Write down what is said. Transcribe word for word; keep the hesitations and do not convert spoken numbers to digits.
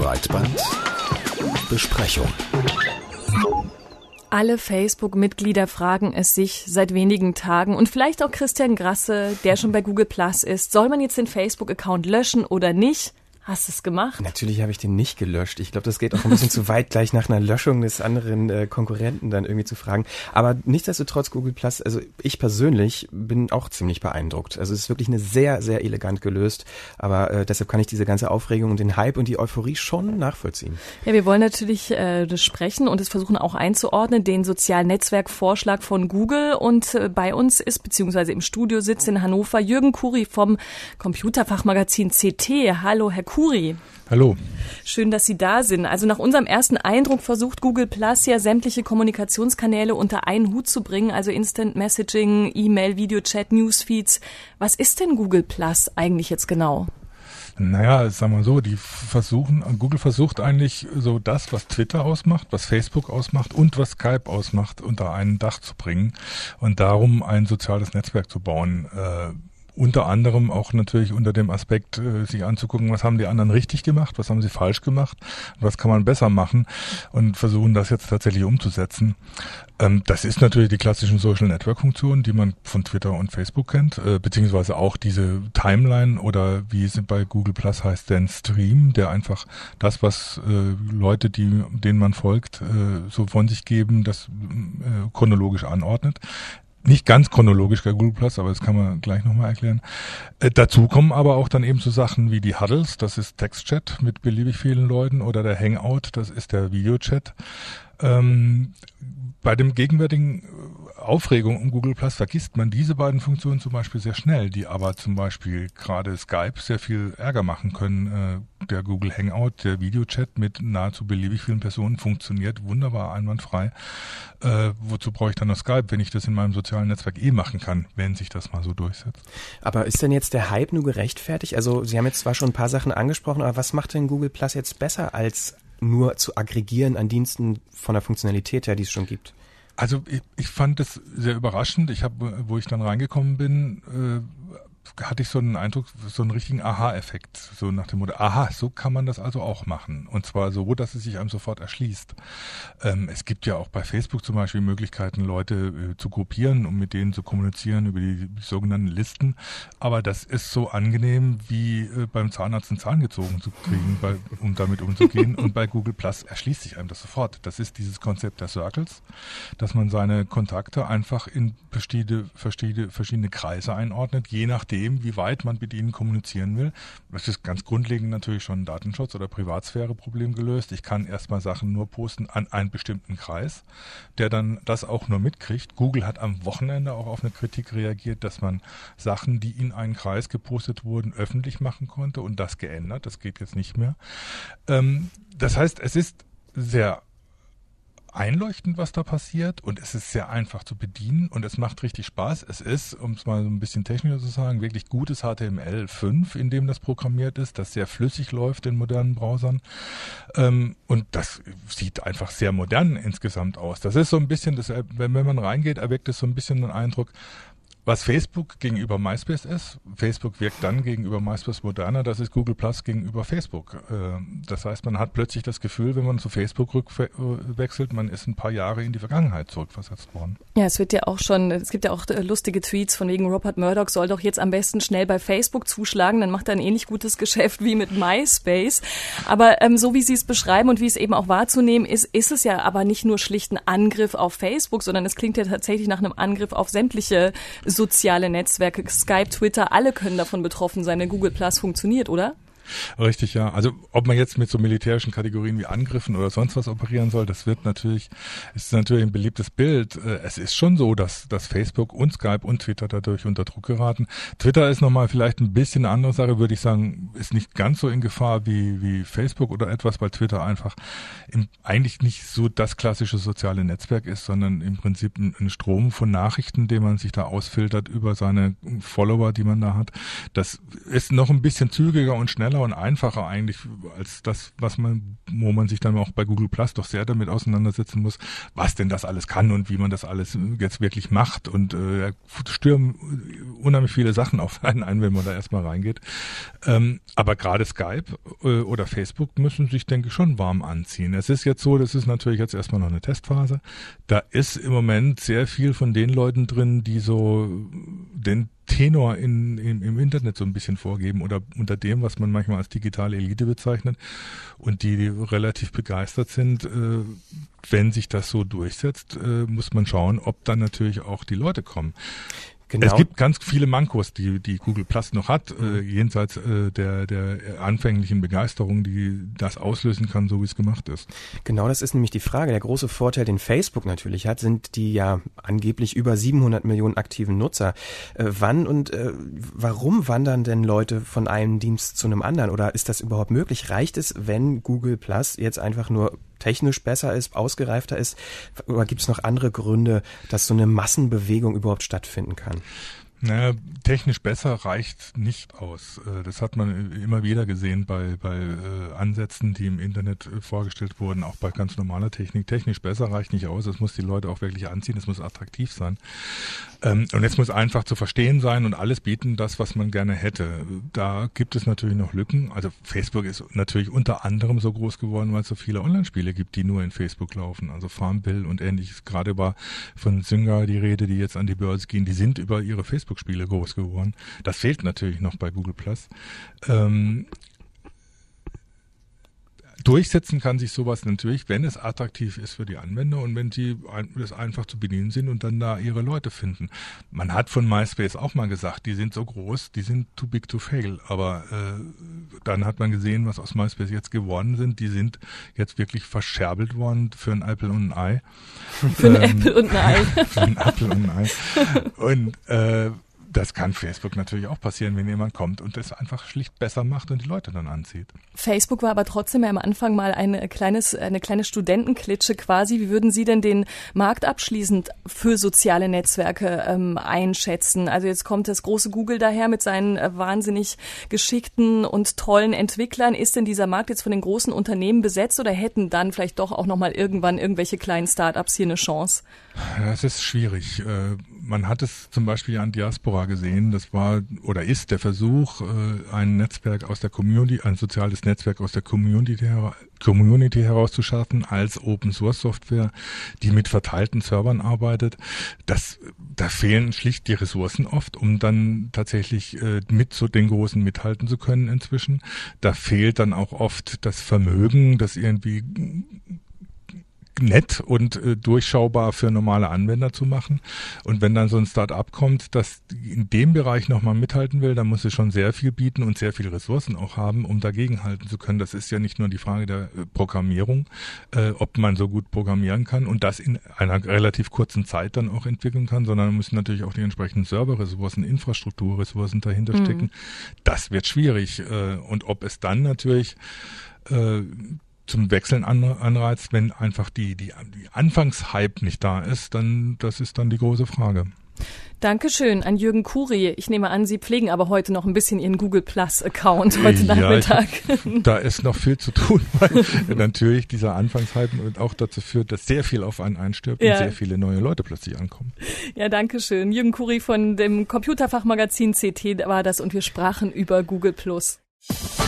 Breitband-Besprechung. Alle Facebook-Mitglieder fragen es sich seit wenigen Tagen und vielleicht auch Christian Grasse, der schon bei Google Plus ist. Soll man jetzt den Facebook-Account löschen oder nicht? Hast du es gemacht? Natürlich habe ich den nicht gelöscht. Ich glaube, das geht auch ein bisschen zu weit, gleich nach einer Löschung des anderen äh, Konkurrenten dann irgendwie zu fragen. Aber nichtsdestotrotz Google Plus, also ich persönlich bin auch ziemlich beeindruckt. Also es ist wirklich eine sehr, sehr elegant gelöst. Aber äh, deshalb kann ich diese ganze Aufregung und den Hype und die Euphorie schon nachvollziehen. Ja, wir wollen natürlich äh, das sprechen und es versuchen auch einzuordnen, den sozialen Netzwerkvorschlag von Google. Und äh, bei uns ist, beziehungsweise im Studio sitzt in Hannover Jürgen Kuri vom Computerfachmagazin C T. Hallo, Herr Kuri. Hallo. Schön, dass Sie da sind. Also nach unserem ersten Eindruck versucht Google Plus ja sämtliche Kommunikationskanäle unter einen Hut zu bringen, also Instant Messaging, E-Mail, Videochat, Newsfeeds. Was ist denn Google Plus eigentlich jetzt genau? Naja, sagen wir so, die versuchen, Google versucht eigentlich so das, was Twitter ausmacht, was Facebook ausmacht und was Skype ausmacht, unter ein Dach zu bringen und darum ein soziales Netzwerk zu bauen. Äh, Unter anderem auch natürlich unter dem Aspekt, äh, sich anzugucken, was haben die anderen richtig gemacht, was haben sie falsch gemacht, was kann man besser machen und versuchen das jetzt tatsächlich umzusetzen. Ähm, das ist natürlich die klassischen Social Network Funktionen, die man von Twitter und Facebook kennt, äh, beziehungsweise auch diese Timeline oder wie es bei Google Plus heißt, den Stream, der einfach das, was äh, Leute, die denen man folgt, äh, so von sich geben, das äh, chronologisch anordnet. Nicht ganz chronologisch bei Google Plus, aber das kann man gleich nochmal erklären. Äh, dazu kommen aber auch dann eben so Sachen wie die Huddles, das ist Textchat mit beliebig vielen Leuten, oder der Hangout, das ist der Videochat. Ähm, bei dem gegenwärtigen Aufregung um Google Plus vergisst man diese beiden Funktionen zum Beispiel sehr schnell, die aber zum Beispiel gerade Skype sehr viel Ärger machen können. Äh, der Google Hangout, der Videochat mit nahezu beliebig vielen Personen funktioniert wunderbar einwandfrei. Äh, wozu brauche ich dann noch Skype, wenn ich das in meinem sozialen Netzwerk eh machen kann, wenn sich das mal so durchsetzt? Aber ist denn jetzt der Hype nur gerechtfertigt? Also Sie haben jetzt zwar schon ein paar Sachen angesprochen, aber was macht denn Google Plus jetzt besser als nur zu aggregieren an Diensten von der Funktionalität her, die es schon gibt? Also ich, ich fand es sehr überraschend. Ich habe, wo ich dann reingekommen bin, äh, hatte ich so einen Eindruck, so einen richtigen Aha-Effekt, so nach dem Motto, aha, so kann man das also auch machen. Und zwar so, dass es sich einem sofort erschließt. Ähm, es gibt ja auch bei Facebook zum Beispiel Möglichkeiten, Leute äh, zu gruppieren, um mit denen zu kommunizieren über die, die sogenannten Listen. Aber das ist so angenehm, wie äh, beim Zahnarzt einen Zahn gezogen zu kriegen, bei, um damit umzugehen. Und bei Google Plus erschließt sich einem das sofort. Das ist dieses Konzept der Circles, dass man seine Kontakte einfach in verschiedene, verschiedene, verschiedene Kreise einordnet, je nachdem, wie weit man mit ihnen kommunizieren will. Das ist ganz grundlegend natürlich schon ein Datenschutz- oder Privatsphäre-Problem gelöst. Ich kann erstmal Sachen nur posten an einen bestimmten Kreis, der dann das auch nur mitkriegt. Google hat am Wochenende auch auf eine Kritik reagiert, dass man Sachen, die in einen Kreis gepostet wurden, öffentlich machen konnte und das geändert. Das geht jetzt nicht mehr. Ähm, das heißt, es ist sehr einleuchtend, was da passiert, und es ist sehr einfach zu bedienen und es macht richtig Spaß. Es ist, um es mal so ein bisschen technischer zu sagen, wirklich gutes H T M L fünf, in dem das programmiert ist, das sehr flüssig läuft in modernen Browsern, ähm, und das sieht einfach sehr modern insgesamt aus. Das ist so ein bisschen, das, wenn, wenn man reingeht, erweckt es so ein bisschen den Eindruck, was Facebook gegenüber MySpace ist. Facebook wirkt dann gegenüber MySpace moderner, das ist Google Plus gegenüber Facebook. Das heißt, man hat plötzlich das Gefühl, wenn man zu Facebook rückwechselt, man ist ein paar Jahre in die Vergangenheit zurückversetzt worden. Ja, es wird ja auch schon, es gibt ja auch lustige Tweets von wegen, Rupert Murdoch soll doch jetzt am besten schnell bei Facebook zuschlagen, dann macht er ein ähnlich gutes Geschäft wie mit MySpace. Aber ähm, so wie Sie es beschreiben und wie es eben auch wahrzunehmen ist, ist es ja aber nicht nur schlicht ein Angriff auf Facebook, sondern es klingt ja tatsächlich nach einem Angriff auf sämtliche soziale Netzwerke, Skype, Twitter, alle können davon betroffen sein, wenn Google Plus funktioniert, oder? Richtig, ja. Also ob man jetzt mit so militärischen Kategorien wie Angriffen oder sonst was operieren soll, das wird natürlich, ist natürlich ein beliebtes Bild. Es ist schon so, dass, dass Facebook und Skype und Twitter dadurch unter Druck geraten. Twitter ist nochmal vielleicht ein bisschen eine andere Sache, würde ich sagen, ist nicht ganz so in Gefahr wie, wie Facebook oder etwas, weil Twitter einfach im, eigentlich nicht so das klassische soziale Netzwerk ist, sondern im Prinzip ein, ein Strom von Nachrichten, den man sich da ausfiltert über seine Follower, die man da hat. Das ist noch ein bisschen zügiger und schneller, schneller und einfacher eigentlich als das, was man, wo man sich dann auch bei Google Plus doch sehr damit auseinandersetzen muss, was denn das alles kann und wie man das alles jetzt wirklich macht. Und äh, stürmen unheimlich viele Sachen auf einen ein, wenn man da erstmal reingeht. Ähm, aber gerade Skype äh, oder Facebook müssen sich, denke ich, schon warm anziehen. Es ist jetzt so, das ist natürlich jetzt erstmal noch eine Testphase. Da ist im Moment sehr viel von den Leuten drin, die so den Tenor in, in, im Internet so ein bisschen vorgeben oder unter dem, was man manchmal als digitale Elite bezeichnet und die, die relativ begeistert sind. Äh, wenn sich das so durchsetzt, äh, muss man schauen, ob dann natürlich auch die Leute kommen. Genau. Es gibt ganz viele Mankos, die die Google Plus noch hat, äh, jenseits äh, der der anfänglichen Begeisterung, die das auslösen kann, so wie es gemacht ist. Genau, das ist nämlich die Frage. Der große Vorteil, den Facebook natürlich hat, sind die ja angeblich über siebenhundert Millionen aktiven Nutzer. Äh, wann und äh, warum wandern denn Leute von einem Dienst zu einem anderen? Oder ist das überhaupt möglich? Reicht es, wenn Google Plus jetzt einfach nur technisch besser ist, ausgereifter ist? Oder gibt es noch andere Gründe, dass so eine Massenbewegung überhaupt stattfinden kann? Naja, technisch besser reicht nicht aus. Das hat man immer wieder gesehen bei, bei Ansätzen, die im Internet vorgestellt wurden, auch bei ganz normaler Technik. Technisch besser reicht nicht aus. Es muss die Leute auch wirklich anziehen. Es muss attraktiv sein. Und es muss einfach zu verstehen sein und alles bieten, das, was man gerne hätte. Da gibt es natürlich noch Lücken. Also Facebook ist natürlich unter anderem so groß geworden, weil es so viele Online-Spiele gibt, die nur in Facebook laufen. Also Farmville und ähnliches. Gerade war von Zynga die Rede, die jetzt an die Börse gehen. Die sind über ihre Facebook Spiele groß geworden. Das fehlt natürlich noch bei Google Plus. Ähm, durchsetzen kann sich sowas natürlich, wenn es attraktiv ist für die Anwender und wenn sie ein, das einfach zu bedienen sind und dann da ihre Leute finden. Man hat von MySpace auch mal gesagt, die sind so groß, die sind too big to fail. Aber äh, dann hat man gesehen, was aus MySpace jetzt geworden sind. Die sind jetzt wirklich verscherbelt worden für ein Apple und ein Ei. Für ein ähm, Apple und ein Ei. Für ein Apple und ein Ei. Und äh, das kann Facebook natürlich auch passieren, wenn jemand kommt und das einfach schlicht besser macht und die Leute dann anzieht. Facebook war aber trotzdem ja am Anfang mal ein kleines, eine kleine Studentenklitsche quasi. Wie würden Sie denn den Markt abschließend für soziale Netzwerke ähm, einschätzen? Also jetzt kommt das große Google daher mit seinen äh, wahnsinnig geschickten und tollen Entwicklern. Ist denn dieser Markt jetzt von den großen Unternehmen besetzt oder hätten dann vielleicht doch auch nochmal irgendwann irgendwelche kleinen Start-ups hier eine Chance? Das ist schwierig. Man hat es zum Beispiel an Diaspora gesehen. Das war oder ist der Versuch, ein Netzwerk aus der Community, ein soziales Netzwerk aus der Community, Community herauszuschaffen als Open-Source-Software, die mit verteilten Servern arbeitet. Das, da fehlen schlicht die Ressourcen oft, um dann tatsächlich mit so den Großen mithalten zu können inzwischen. Da fehlt dann auch oft das Vermögen, das irgendwie nett und äh, durchschaubar für normale Anwender zu machen. Und wenn dann so ein Start-up kommt, das in dem Bereich nochmal mithalten will, dann muss es schon sehr viel bieten und sehr viele Ressourcen auch haben, um dagegenhalten zu können. Das ist ja nicht nur die Frage der äh, Programmierung, äh, ob man so gut programmieren kann und das in einer relativ kurzen Zeit dann auch entwickeln kann, sondern müssen natürlich auch die entsprechenden Serverressourcen, Infrastrukturressourcen dahinter mhm. stecken. Das wird schwierig. Äh, und ob es dann natürlich äh, zum Wechseln anreizt, wenn einfach die, die, die Anfangshype nicht da ist, dann, das ist dann die große Frage. Dankeschön an Jürgen Kurie. Ich nehme an, Sie pflegen aber heute noch ein bisschen Ihren Google Plus Account heute ja, Nachmittag. Ich, da ist noch viel zu tun, weil natürlich dieser Anfangshype auch dazu führt, dass sehr viel auf einen einstirbt ja. und sehr viele neue Leute plötzlich ankommen. Ja, danke schön. Jürgen Kurie von dem Computerfachmagazin C T war das und wir sprachen über Google Plus.